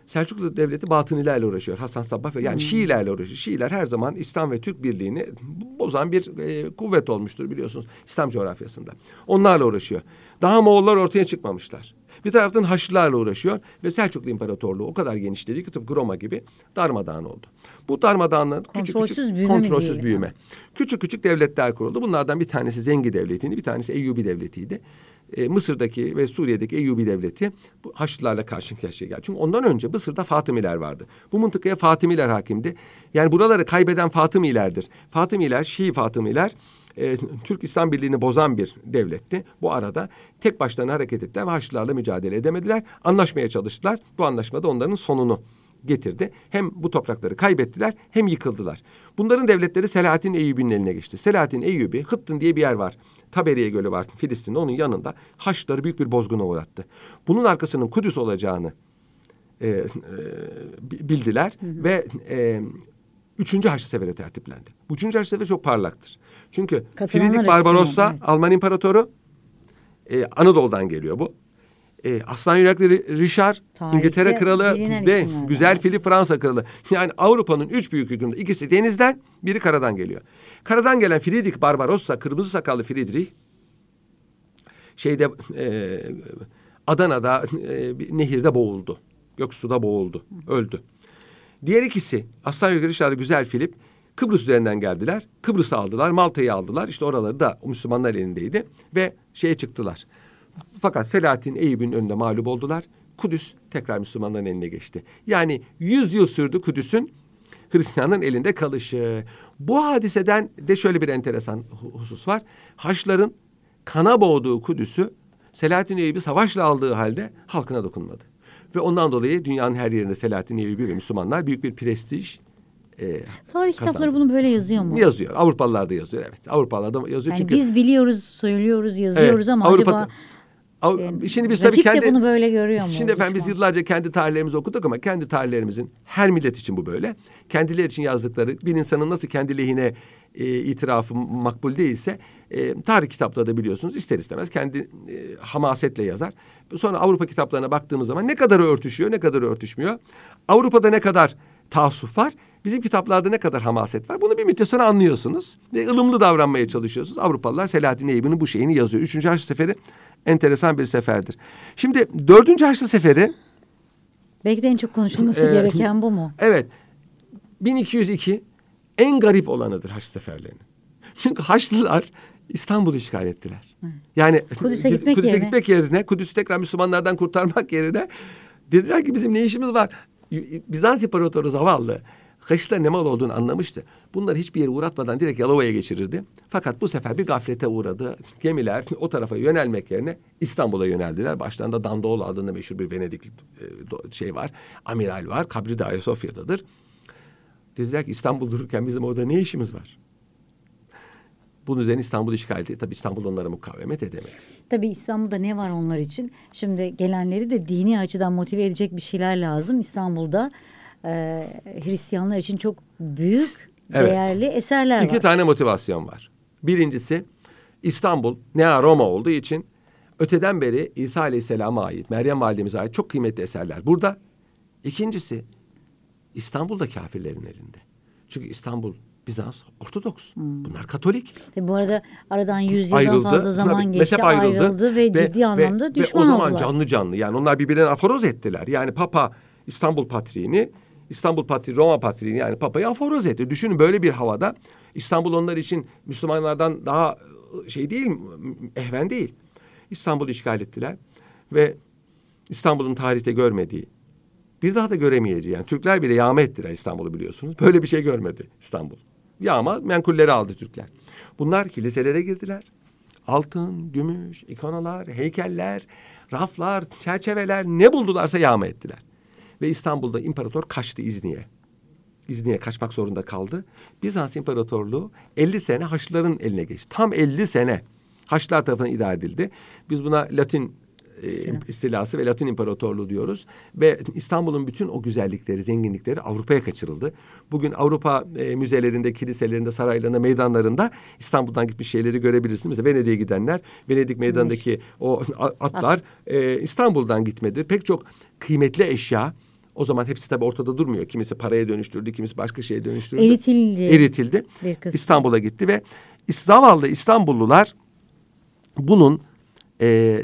Selçuklu Devleti Batınilerle uğraşıyor. Hasan Sabbah ve yani Hmm. Şiilerle uğraşıyor. Şiiler her zaman İslam ve Türk birliğini bozan bir e, kuvvet olmuştur biliyorsunuz İslam coğrafyasında. Onlarla uğraşıyor. Daha Moğollar ortaya çıkmamışlar. Bir taraftan Haçlılarla uğraşıyor ve Selçuklu İmparatorluğu o kadar genişledi ki tıpkı Roma gibi darmadağın oldu. Bu darmadağınlığın küçük Kontrolsüz küçük büyüme mi kontrolsüz diyelim? büyüme. Evet. Küçük küçük devletler kuruldu. Bunlardan bir tanesi Zengi Devleti'ydi, bir tanesi Eyyubi Devleti'ydi. E, Mısır'daki ve Suriye'deki Eyyubi Devleti bu Haçlılarla karşı karşıya geldi. Çünkü ondan önce Mısır'da Fatımiler vardı. Bu mıntıkaya Fatımiler hakimdi. Yani buraları kaybeden Fatımilerdir. Fatımiler, Şii Fatımiler e, Türk İslam Birliği'ni bozan bir devletti. Bu arada tek başlarına hareket ettiler ve Haçlılarla mücadele edemediler. Anlaşmaya çalıştılar. Bu anlaşmada onların sonunu getirdi. Hem bu toprakları kaybettiler hem yıkıldılar. Bunların devletleri Selahaddin Eyyubi'nin eline geçti. Selahaddin Eyyubi, Hıttın diye bir yer var. Taberiye Gölü var Filistin'de, onun yanında Haçlıları büyük bir bozguna uğrattı. Bunun arkasının Kudüs olacağını e, e, bildiler hı hı. ve e, üçüncü Haçlı Seferi tertiplendi. Bu üçüncü Haçlı Seferi çok parlaktır. Çünkü Friedrich Barbarossa, evet. Alman İmparatoru, e, Anadolu'dan geliyor bu. E, Aslan Yürekli Richard, Tarihte İngiltere Kralı ve Güzel Filip Fransa Kralı. Yani Avrupa'nın üç büyük hükümdarı, ikisi denizden, biri karadan geliyor. Karadan gelen Friedrich Barbarossa, kırmızı sakallı Friedrich, şeyde e, Adana'da e, bir nehirde boğuldu. Göksu'da boğuldu, öldü. Diğer ikisi, Aslan Yürekli Richard, Güzel Filip, Kıbrıs üzerinden geldiler. Kıbrıs'ı aldılar, Malta'yı aldılar. İşte oraları da o Müslümanlar elindeydi ve şeye çıktılar. Fakat Selahaddin Eyyubi'nin önünde mağlup oldular. Kudüs tekrar Müslümanların eline geçti. Yani yüz yıl sürdü Kudüs'ün Hristiyanların elinde kalışı. Bu hadiseden de şöyle bir enteresan husus var. Haçlıların kana boğduğu Kudüs'ü Selahaddin Eyyubi savaşla aldığı halde halkına dokunmadı. Ve ondan dolayı dünyanın her yerinde Selahaddin Eyyubi ve Müslümanlar büyük bir prestij E, Tarih kazandı. Kitapları bunu böyle yazıyor mu? Yazıyor. Avrupalılar da yazıyor. Evet. Avrupalılar da yazıyor. Yani çünkü biz biliyoruz, söylüyoruz, yazıyoruz evet, ama Avrupa, acaba Av, şimdi biz tabii kendi de bunu böyle görüyor mu? Şimdi efendim biz yıllarca kendi tarihlerimizi okuduk ama kendi tarihlerimizin her millet için bu böyle. Kendileri için yazdıkları bir insanın nasıl kendi lehine e, itirafı makbul değilse e, tarih kitapları da biliyorsunuz ister istemez kendi e, hamasetle yazar. Sonra Avrupa kitaplarına baktığımız zaman ne kadar örtüşüyor, ne kadar örtüşmüyor. Avrupa'da ne kadar taassuf var. Bizim kitaplarda ne kadar hamaset var. Bunu bir müddet sonra anlıyorsunuz. Ve ılımlı davranmaya çalışıyorsunuz. Avrupalılar Selahaddin Eyyubi'nin bu şeyini yazıyor. Üçüncü Haçlı Seferi enteresan bir seferdir. Şimdi dördüncü Haçlı Seferi. Belki de en çok konuşulması e, gereken bu mu? Evet. bin iki yüz iki en garip olanıdır Haçlı Seferlerinin. Çünkü Haçlılar İstanbul'u işgal ettiler. Hı. Yani Kudüs'e gitmek, Kudüs'e yerine. gitmek yerine, Kudüs'ü tekrar Müslümanlardan kurtarmak yerine dediler ki bizim ne işimiz var? Bizans İmparatoru zavallı Haçlıların ne mal olduğunu anlamıştı. Bunları hiçbir yere uğratmadan direkt Yalova'ya geçirirdi. Fakat bu sefer bir gaflete uğradı. Gemiler o tarafa yönelmek yerine İstanbul'a yöneldiler. Başlarında Dandoğlu adında meşhur bir Venedik şey var. Amiral var. Kabri de Ayasofya'dadır. Dediler ki İstanbul dururken bizim orada ne işimiz var? Bunun üzerine İstanbul işgal etti. Tabii İstanbul onlara mukavemet edemedi. Tabii İstanbul'da ne var onlar için? Şimdi gelenleri de dini açıdan motive edecek bir şeyler lazım. İstanbul'da e, Hristiyanlar için çok büyük, evet, değerli eserler İki var. İki tane motivasyon var. Birincisi İstanbul Nea Roma olduğu için öteden beri İsa Aleyhisselam'a ait, Meryem Validemize ait çok kıymetli eserler burada. İkincisi İstanbul'da kafirlerin elinde. Çünkü İstanbul Bizans Ortodoks. Hmm. Bunlar Katolik. Tabii bu arada aradan yüz yıldan ayrıldı, fazla zaman tabii, geçti, ayrıldı, ayrıldı ve, ve ciddi anlamda ve, düşman oldular. Ve o zaman oldular. Canlı canlı yani onlar birbirlerine aforoz ettiler. Yani Papa İstanbul Patriğini, İstanbul Patriği, Roma Patriğini yani Papa'yı aforoz etti. Düşünün böyle bir havada İstanbul onlar için Müslümanlardan daha şey değil, ehven değil. İstanbul'u işgal ettiler ve İstanbul'un tarihte görmediği, bir daha da göremeyeceği yani Türkler bile yağma ettiler İstanbul'u biliyorsunuz. Böyle bir şey görmedi İstanbul. Yağma menkulleri aldı Türkler. Bunlar kiliselere girdiler. Altın, gümüş, ikonalar, heykeller, raflar, çerçeveler ne buldularsa yağma ettiler. Ve İstanbul'da imparator kaçtı İznik'e. İznik'e kaçmak zorunda kaldı. Bizans İmparatorluğu elli sene Haçlıların eline geçti. Tam elli sene Haçlılar tarafından idare edildi. Biz buna Latin e, istilası ve Latin İmparatorluğu diyoruz. Ve İstanbul'un bütün o güzellikleri, zenginlikleri Avrupa'ya kaçırıldı. Bugün Avrupa e, müzelerinde, kiliselerinde, saraylarında, meydanlarında İstanbul'dan gitmiş şeyleri görebilirsiniz. Mesela Venedik'e gidenler, Venedik meydanındaki o atlar At. e, İstanbul'dan gitmedi. Pek çok kıymetli eşya O zaman hepsi tabii ortada durmuyor. Kimisi paraya dönüştürdü, kimisi başka şeye dönüştürdü. Eritildi. Eritildi. İstanbul'a gitti ve zavallı İstanbullular bunun e, e,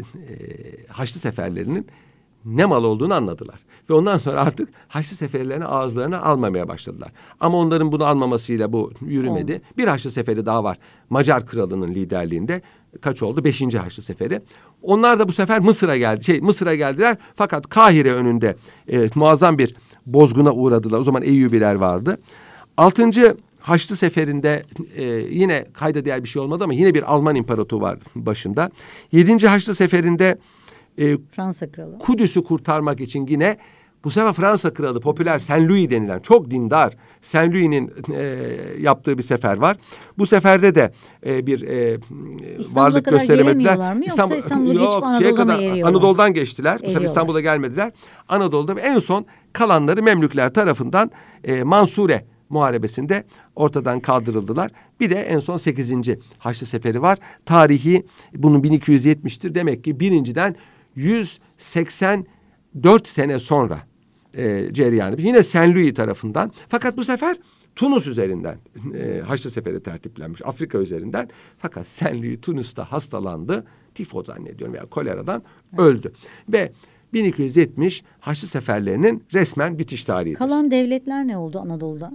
Haçlı seferlerinin ne mal olduğunu anladılar. Ve ondan sonra artık Haçlı seferlerini ağızlarına almamaya başladılar. Ama onların bunu almamasıyla bu yürümedi. Oldu. Bir Haçlı seferi daha var. Macar kralının liderliğinde. Kaç oldu? Beşinci Haçlı seferi. Onlar da bu sefer Mısır'a geldi. Şey Mısır'a geldiler. Fakat Kahire önünde e, muazzam bir bozguna uğradılar. O zaman Eyyubiler vardı. Altıncı Haçlı seferinde e, yine kayda değer bir şey olmadı ama yine bir Alman imparatoru var başında. Yedinci Haçlı seferinde e, Fransa kralı. Kudüs'ü kurtarmak için yine bu sefer Fransa kralı popüler Saint Louis denilen çok dindar Saint Louis'nin e, yaptığı bir sefer var. Bu seferde de e, bir e, varlık gösteremediler. Mı? Yoksa İstanbul'a, İstanbul'a geçip Anadolu'da kadar, mı eriyorlar? Anadolu'dan geçtiler. Bu sefer İstanbul'a gelmediler. Anadolu'da ve en son kalanları Memlükler tarafından e, Mansure Muharebesi'nde ortadan kaldırıldılar. Bir de en son sekizinci Haçlı Seferi var. Tarihi bunun bin iki yüz yetmiştir. Demek ki birinciden yüz seksen dört sene sonra e, cereyanı. Yine Saint Louis tarafından. Fakat bu sefer Tunus üzerinden e, Haçlı Seferi tertiplenmiş. Afrika üzerinden. Fakat Saint Louis Tunus'ta hastalandı. Tifo zannediyorum veya koleradan evet. öldü. Ve bin iki yüz yetmiş Haçlı Seferlerinin resmen bitiş tarihidir. Kalan devletler ne oldu Anadolu'da?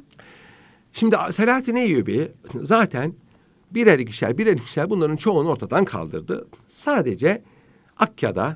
Şimdi Selahattin Eyyubi zaten birer ikişer birer ikişer bunların çoğunu ortadan kaldırdı. Sadece Akka'da,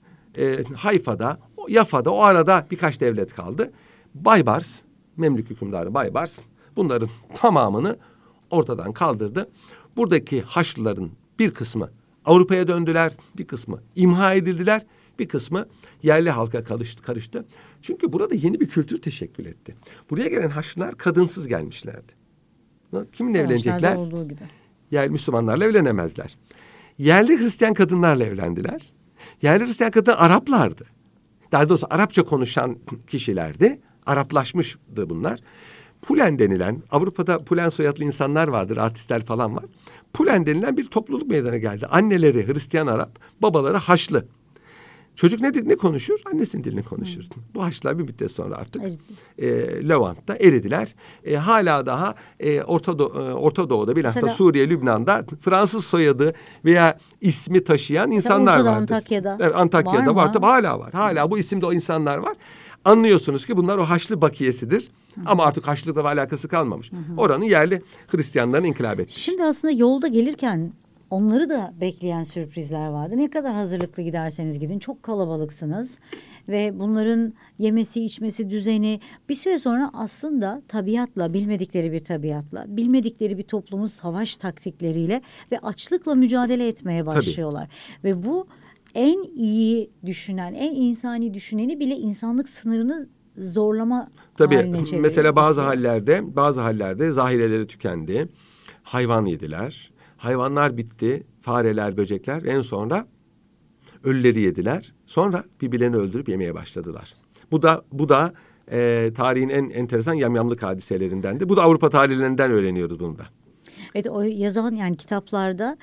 e, Hayfa'da, Yafa'da o arada birkaç devlet kaldı. Baybars, Memlük hükümdarı Baybars bunların tamamını ortadan kaldırdı. Buradaki Haçlıların bir kısmı Avrupa'ya döndüler, bir kısmı imha edildiler, bir kısmı yerli halka karıştı. karıştı. Çünkü burada yeni bir kültür teşekkül etti. Buraya gelen Haçlılar kadınsız gelmişlerdi. Kiminle evlenecekler? Yerli Müslümanlarla evlenemezler. Yerli Hristiyan kadınlarla evlendiler. Yerli Hristiyan kadınlar Araplardı. Daha doğrusu Arapça konuşan kişilerdi. Araplaşmıştı bunlar. Pulen denilen, Avrupa'da Pulen soyadlı insanlar vardır, artistler falan var. Pulen denilen bir topluluk meydana geldi. Anneleri Hristiyan Arap, babaları Haçlı. Çocuk ne, ne konuşur? Annesinin dilini konuşur. Hmm. Bu Haçlılar bir müddet sonra artık e, Levant'ta eridiler. E, hala daha e, Orta, Do- e, Orta Doğu'da bilhassa Mesela, Suriye, Lübnan'da Fransız soyadı veya ismi taşıyan insanlar vardır. Antakya'da. Evet, Antakya'da var, var tabii hala var. Hala bu isimde o insanlar var. Anlıyorsunuz ki bunlar o Haçlı bakiyesidir. Hı. Ama artık Haçlı'da alakası kalmamış. Hı hı. Oranın yerli Hristiyanlarını inkılap etmiş. Şimdi aslında yolda gelirken onları da bekleyen sürprizler vardı. Ne kadar hazırlıklı giderseniz gidin çok kalabalıksınız. Ve bunların yemesi, içmesi, düzeni bir süre sonra aslında tabiatla, bilmedikleri bir tabiatla, bilmedikleri bir toplumun savaş taktikleriyle ve açlıkla mücadele etmeye başlıyorlar. Tabii. Ve bu en iyi düşünen, en insani düşüneni bile insanlık sınırını zorlama Tabii, haline çeviriyor. Mesela bazı hallerde, bazı hallerde zahireleri tükendi. Hayvan yediler. Hayvanlar bitti. Fareler, böcekler. En sonra ölüleri yediler. Sonra birbirlerini öldürüp yemeye başladılar. Bu da bu da e, tarihin en enteresan yamyamlık hadiselerindendi. Bu da Avrupa tarihlerinden öğreniyoruz bunu da. Evet, o yazan yani kitaplarda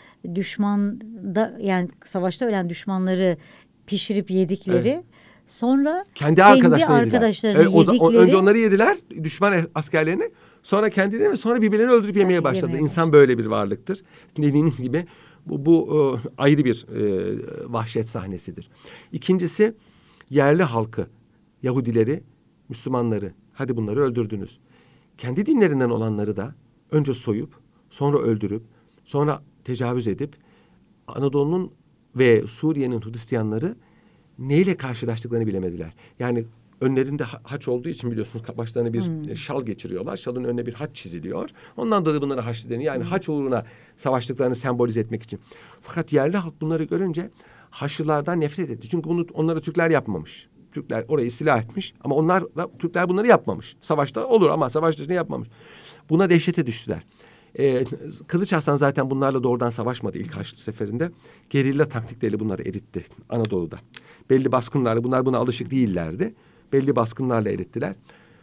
düşmanda yani savaşta ölen düşmanları pişirip yedikleri evet. sonra kendi, kendi arkadaşlarını, arkadaşlarını evet, yedikleri. O, önce onları yediler düşman askerlerini. Sonra kendilerini ve sonra birbirlerini öldürüp yemeye evet, başladı. Yemeye. İnsan böyle bir varlıktır. Dediğiniz gibi bu, bu e, ayrı bir e, vahşet sahnesidir. İkincisi yerli halkı, Yahudileri, Müslümanları, hadi bunları öldürdünüz. Kendi dinlerinden olanları da önce soyup, sonra öldürüp, sonra tecavüz edip Anadolu'nun ve Suriye'nin Hristiyanları neyle karşılaştıklarını bilemediler. Yani önlerinde haç olduğu için biliyorsunuz başlarına bir hmm. şal geçiriyorlar. Şalın önüne bir haç çiziliyor. Ondan dolayı bunlara haç deniyor. Yani hmm. haç uğruna savaştıklarını sembolize etmek için. Fakat yerli halk bunları görünce Haçlılardan nefret etti. Çünkü bunu onlara Türkler yapmamış. Türkler orayı istila etmiş ama onlar Türkler bunları yapmamış. Savaşta olur ama savaş dışında yapmamış. Buna dehşete düştüler. Ee, Kılıç Arslan zaten bunlarla doğrudan savaşmadı ilk Haçlı seferinde. Gerilla taktikleriyle bunları eritti Anadolu'da. Belli baskınlarla bunlar buna alışık değillerdi. Belli baskınlarla erittiler.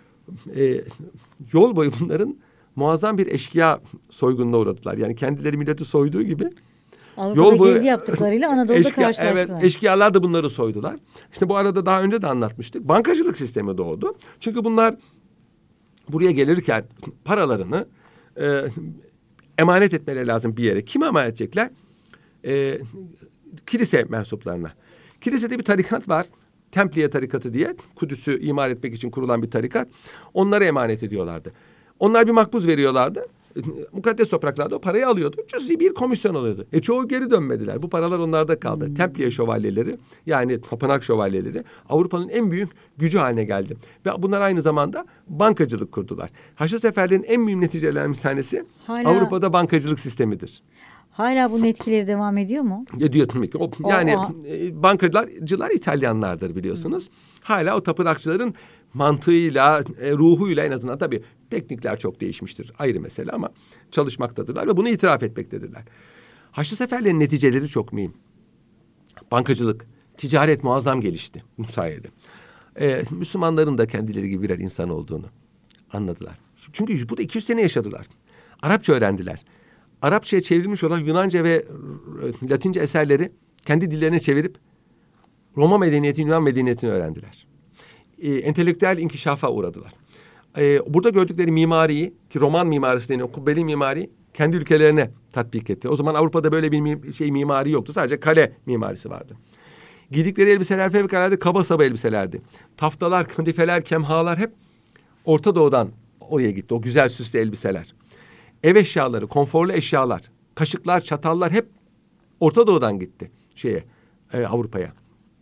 Ee, yol boyu bunların muazzam bir eşkıya soygununa uğradılar. Yani kendileri milleti soyduğu gibi Avrupa'da kendi yaptıklarıyla Anadolu'da eşkıya, karşılaştılar. Evet, eşkıyalar da bunları soydular. İşte bu arada daha önce de anlatmıştık. Bankacılık sistemi doğdu. Çünkü bunlar buraya gelirken paralarını e, emanet etmeleri lazım bir yere. Kime emanet edecekler? E, kilise mensuplarına. Kilisede bir tarikat var. Templiye tarikatı diye. Kudüs'ü imar etmek için kurulan bir tarikat. Onlara emanet ediyorlardı. Onlar bir makbuz veriyorlardı. Mukaddes topraklarda o parayı alıyordu. Cüzi bir komisyon alıyordu. E çoğu geri dönmediler. Bu paralar onlarda kaldı. Hmm. Templiye şövalyeleri, yani tapınak şövalyeleri Avrupa'nın en büyük gücü haline geldi. Ve bunlar aynı zamanda bankacılık kurdular. Haçlı seferlerin en mühim neticelerinden bir tanesi Hala... Avrupa'da bankacılık sistemidir. Hala bunun etkileri devam ediyor mu? Ediyor tabii ki. O, yani o, o. bankacılar İtalyanlardır biliyorsunuz. Hı. Hala o tapınakçıların mantığıyla, e, ruhuyla en azından tabii teknikler çok değişmiştir. Ayrı mesele ama çalışmaktadırlar ve bunu itiraf etmektedirler. Haçlı seferlerin neticeleri çok mühim. Bankacılık, ticaret muazzam gelişti bu sayede. E, Müslümanların da kendileri gibi birer insan olduğunu anladılar. Çünkü burada iki yüz sene yaşadılar. Arapça öğrendiler. Arapçaya çevrilmiş olan Yunanca ve Latince eserleri kendi dillerine çevirip Roma medeniyeti, Yunan medeniyetini öğrendiler. E, entelektüel inkişafa uğradılar. E, burada gördükleri mimariyi, ki Roman mimarisi deniyor, kubbeli mimari kendi ülkelerine tatbik etti. O zaman Avrupa'da böyle bir şey mimari yoktu. Sadece kale mimarisi vardı. Giydikleri elbiseler fevkalade kaba saba elbiselerdi. Taftalar, kadifeler, kemhalar hep Orta Doğu'dan oraya gitti. O güzel süslü elbiseler. Ev eşyaları, konforlu eşyalar, kaşıklar, çatallar hep Orta Doğu'dan gitti şeye, e, Avrupa'ya.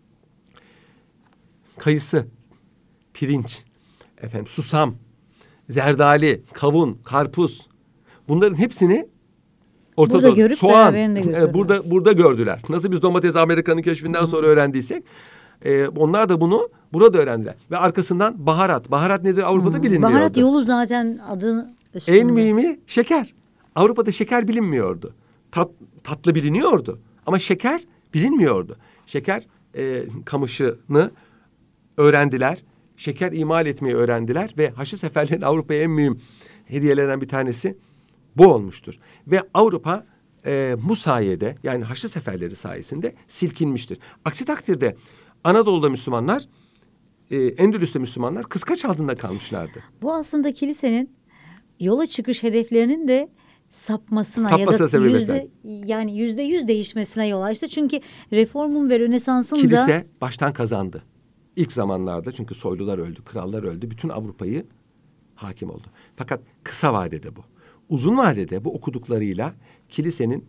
Kayısı, pirinç, efendim susam, zerdali, kavun, karpuz, bunların hepsini Orta burada Doğu, görüp soğan, e, burada burada gördüler. Nasıl biz domates Amerika'nın keşfinden Hı. sonra öğrendiysek, e, onlar da bunu burada öğrendiler. Ve arkasından baharat. Baharat nedir Avrupa'da Hı. bilinmiyordu. Baharat yolu zaten adı üstünde. En mühimi şeker. Avrupa'da şeker bilinmiyordu. Tat, tatlı biliniyordu ama şeker bilinmiyordu. Şeker e, kamışını öğrendiler. Şeker imal etmeyi öğrendiler ve Haçlı seferlerin Avrupa'ya en mühim hediyelerinden bir tanesi bu olmuştur. Ve Avrupa e, bu sayede, yani Haçlı seferleri sayesinde silkinmiştir. Aksi takdirde Anadolu'da Müslümanlar, e, Endülüs'te Müslümanlar kıskaç altında kalmışlardı. Bu aslında kilisenin yola çıkış hedeflerinin de sapmasına Sapmasına ya da yüzde, yani yüzde yüz değişmesine yol açtı. Çünkü reformun ve Rönesans'ın kilise da... Kilise baştan kazandı. İlk zamanlarda, çünkü soylular öldü, krallar öldü. Bütün Avrupa'yı hakim oldu. Fakat kısa vadede bu. Uzun vadede bu okuduklarıyla kilisenin,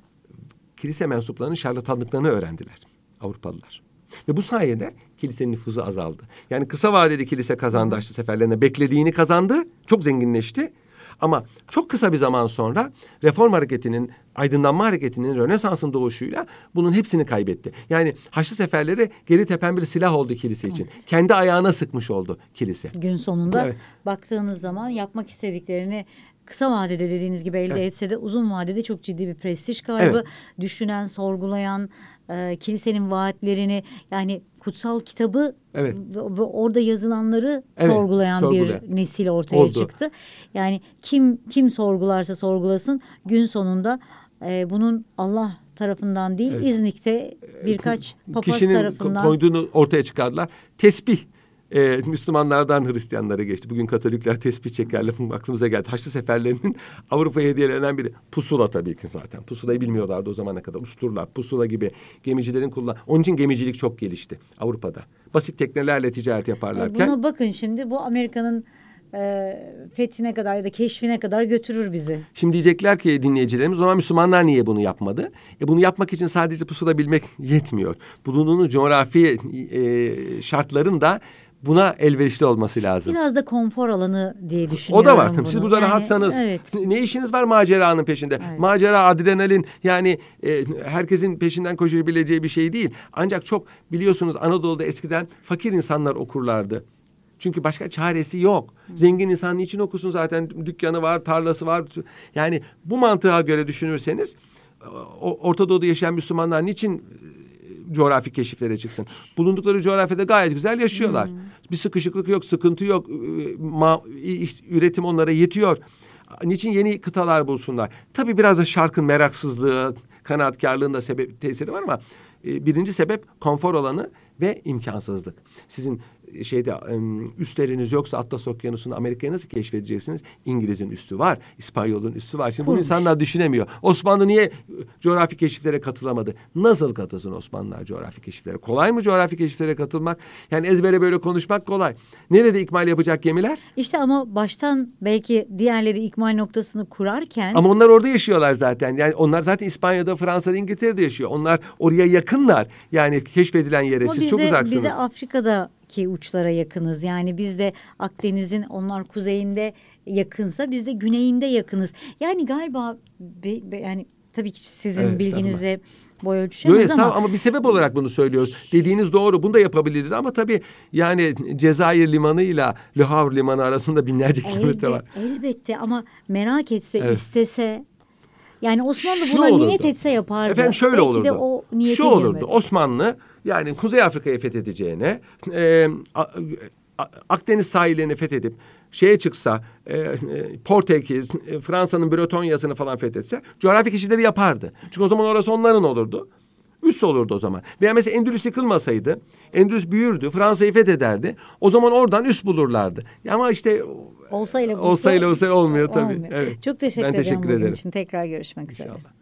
kilise mensuplarının şarlatanlıklarını öğrendiler Avrupalılar. Ve bu sayede kilisenin nüfuzu azaldı. Yani kısa vadede kilise kazandı Haçlı seferlerine. Beklediğini kazandı. Çok zenginleşti. Ama çok kısa bir zaman sonra reform hareketinin, aydınlanma hareketinin, Rönesans'ın doğuşuyla bunun hepsini kaybetti. Yani Haçlı seferleri geri tepen bir silah oldu kilise için. Evet. Kendi ayağına sıkmış oldu kilise. Gün sonunda evet. baktığınız zaman yapmak istediklerini kısa vadede dediğiniz gibi elde evet. etse de uzun vadede çok ciddi bir prestij kaybı. Evet. Düşünen, sorgulayan, e, kilisenin vaatlerini, yani kutsal kitabı evet. ve, ve orada yazılanları evet, sorgulayan, sorgulayan bir nesil ortaya Oldu. çıktı. Yani kim kim sorgularsa sorgulasın, gün sonunda e, bunun Allah tarafından değil, evet. İznik'te birkaç papaz Kişinin tarafından koyduğunu ortaya çıkardılar. Tesbih. Ee, Müslümanlardan Hristiyanlara geçti. Bugün Katolikler tesbih çekerler. Aklımıza geldi. Haçlı seferlerinin Avrupa'ya hediyelerinden biri. Pusula tabii ki zaten. Pusulayı bilmiyorlardı o zamana kadar. Usturlar, pusula gibi gemicilerin kullan. Onun için gemicilik çok gelişti Avrupa'da. Basit teknelerle ticaret yaparlarken. Buna bakın şimdi, bu Amerika'nın e, fethine kadar ya da keşfine kadar götürür bizi. Şimdi diyecekler ki dinleyicilerimiz, o zaman Müslümanlar niye bunu yapmadı? E bunu yapmak için sadece pusula bilmek yetmiyor. Bulunduğunuz coğrafi e, şartların da buna elverişli olması lazım. Biraz da konfor alanı diye düşünüyorum. O da var tabii. Bunu. Siz burada yani, rahatsanız evet. ne işiniz var maceranın peşinde? Evet. Macera, adrenalin, yani e, herkesin peşinden koşabileceği bir şey değil. Ancak çok biliyorsunuz Anadolu'da eskiden fakir insanlar okurlardı. Çünkü başka çaresi yok. Hı. Zengin insan niçin okusun, zaten dükkanı var, tarlası var. Yani bu mantığa göre düşünürseniz Orta Doğu'da yaşayan Müslümanlar niçin coğrafi keşiflere çıksın? Bulundukları coğrafyada gayet güzel yaşıyorlar. Hmm. Bir sıkışıklık yok, sıkıntı yok. Ma, üretim onlara yetiyor. Niçin yeni kıtalar bulsunlar? Tabii biraz da şarkın meraksızlığı, kanaatkarlığın da sebep tesiri var ama e, birinci sebep konfor alanı ve imkansızlık. Sizin şeyde üstleriniz yoksa Atlas Okyanusu'nda Amerika'yı nasıl keşfedeceksiniz? İngiliz'in üstü var, İspanyol'un üstü var. Şimdi bunu insanlar düşünemiyor. Osmanlı niye coğrafi keşiflere katılamadı? Nasıl katılsın Osmanlılar coğrafi keşiflere? Kolay mı coğrafi keşiflere katılmak? Yani ezbere böyle konuşmak kolay. Nerede ikmal yapacak gemiler? İşte ama baştan belki diğerleri ikmal noktasını kurarken... Ama onlar orada yaşıyorlar zaten. Yani onlar zaten İspanya'da, Fransa'da, İngiltere'de yaşıyor. Onlar oraya yakınlar. Yani keşfedilen yere ama siz bize, çok uzaksınız. Bize Afrika'da ki uçlara yakınız. Yani biz de Akdeniz'in onlar kuzeyinde yakınsa biz de güneyinde yakınız. Yani galiba be, be, yani tabii ki sizin Evet, bilginizle boy ölçüşemez Yok, ama. ama bir sebep olarak bunu söylüyoruz. Dediğiniz doğru. Bunu da yapabiliriz ama tabii yani Cezayir limanıyla Le Havre limanı arasında binlerce kilometre var. Elbette ama merak etse, evet. istese. Yani Osmanlı Şu buna olurdu. niyet etse yapardı. Efendim şöyle Belki olurdu. de o niyete Şu olurdu. girmedi. Osmanlı yani Kuzey Afrika'yı fethedeceğine e, a, a, Akdeniz sahillerini fethedip şeye çıksa e, e, Portekiz, e, Fransa'nın Bretonya'sını falan fethetse coğrafi keşifleri yapardı. Çünkü o zaman orası onların olurdu. Üs olurdu o zaman. Veya mesela Endülüs yıkılmasaydı, Endülüs büyürdü, Fransa'yı fethederdi. O zaman oradan üs bulurlardı. Ama işte olsayla olsayla olsayla olmuyor tabii. Olmuyor. Evet. Çok teşekkür ben ederim teşekkür bugün ederim. için. Tekrar görüşmek üzere. İnşallah.